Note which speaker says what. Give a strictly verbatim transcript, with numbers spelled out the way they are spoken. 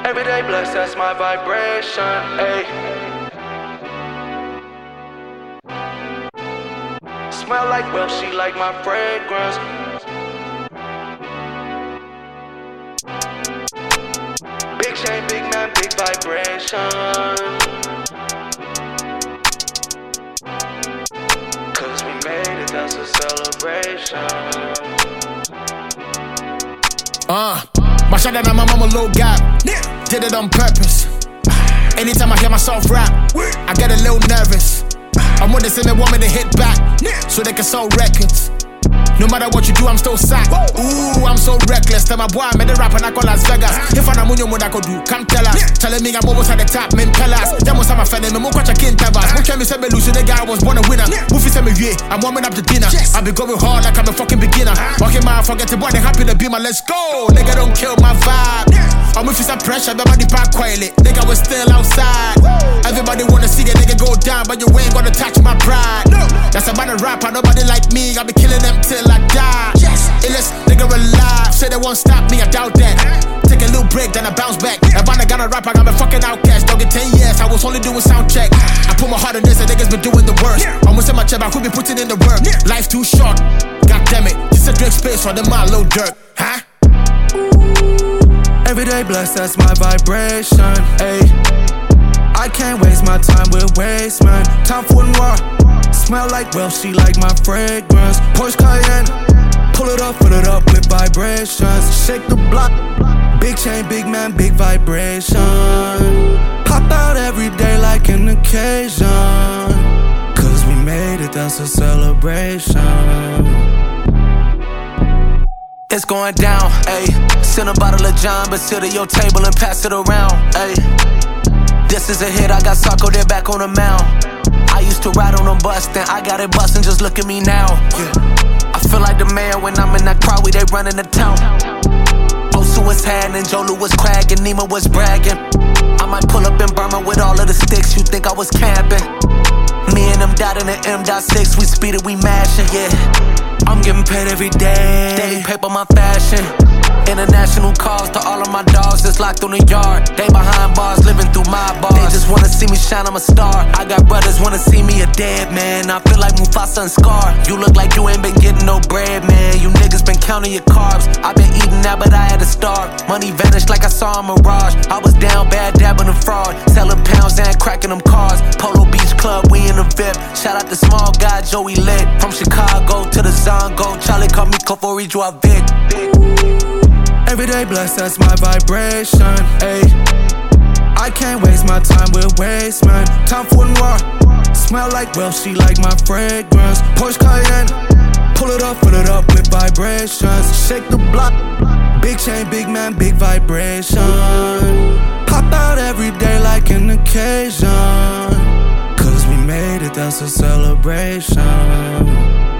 Speaker 1: Every day blessed, that's my vibration, ayy. Smell like wealth, she like my fragrance. Big chain, big man, big vibration. Cause we made it, that's a celebration.
Speaker 2: Uh, my shot down on my mama low gap. Did it on purpose. Anytime I hear myself rap, I get a little nervous. I'm with this and they want me to hit back, so they can sell records. No matter what you do, I'm still sacked. Ooh, I'm so reckless. Tell my boy I made a rap and I call Las Vegas. If I'm on what I could do, come tell us. Telling me I'm almost at the top, men tell us. That must have my friend, and I'm watch a king tabas. Who can me say me lose? The guy was born a winner. Mufi say me yeah, I'm warming up the dinner. I be going hard like I'm a fucking beginner. Okay, man, forget the boy, they happy to be my let's go. Nigga, don't kill my vibe. I'm with some pressure, everybody back quietly. Nigga, we're still outside. Everybody wanna see a nigga go down, but you ain't gonna touch my pride. That's about a rapper, nobody like me. I be killing them till I die. Yes, illest nigga alive. Say they won't stop me, I doubt that. Take a little break, then I bounce back. About I got a rap, I got a fucking outcast. Don't get ten years, I was only doing sound check. I put my heart in this, and niggas been doing the worst. Almost in my chest, I could be putting in the work. Life too short, god damn it. Just a drink space for the man, low dirt, huh?
Speaker 1: Every day blessed, that's my vibration, ayy. I can't waste my time with waste, man. Time for noir. Smell like wealth, she like my fragrance. Porsche Cayenne, pull it up, fill it up with vibrations. Shake the block, big chain, big man, big vibration. Pop out every day like an occasion. Cause we made it, that's a celebration. It's going down, ayy. Send a bottle of John, but sit at your table and pass it around, ayy. This is a hit, I got Sarko there back on the mound. I used to ride on a bus, then I got it bustin', just look at me now, yeah. I feel like the man when I'm in that crowd, we they running the town. Osu was had and Jolu was cracking, Nima was bragging. I might pull up in Burma with all of the sticks, you think I was camping. Me and them died in the M six, we speed it, we mashing, yeah. I'm getting paid every day, daily paper my fashion. International calls to all of my dogs that's locked on the yard. They behind bars, living through my bars. They just wanna see me shine, I'm a star. I got brothers wanna see me a dead man. I feel like Mufasa and Scar. You look like you ain't been getting no bread, man. You niggas been counting your carbs. I been eating that, but I had to starve. Money vanished like I saw a mirage. I was down bad, dabbing a fraud. Selling pounds and cracking them cars. Polo Beach Club, we in the V I P. Shout out the small guy, Joey Lit. From Chicago to the Zongo. Charlie called me Kofori Joavik. Every day blessed, that's my vibration, ayy. I can't waste my time with waste, man. Time for noir. Smell like wealth, she like my fragrance. Porsche Cayenne, pull it up, fill it up with vibrations. Shake the block, big chain, big man, big vibration. Pop out every day like an occasion. Cause we made it, that's a celebration.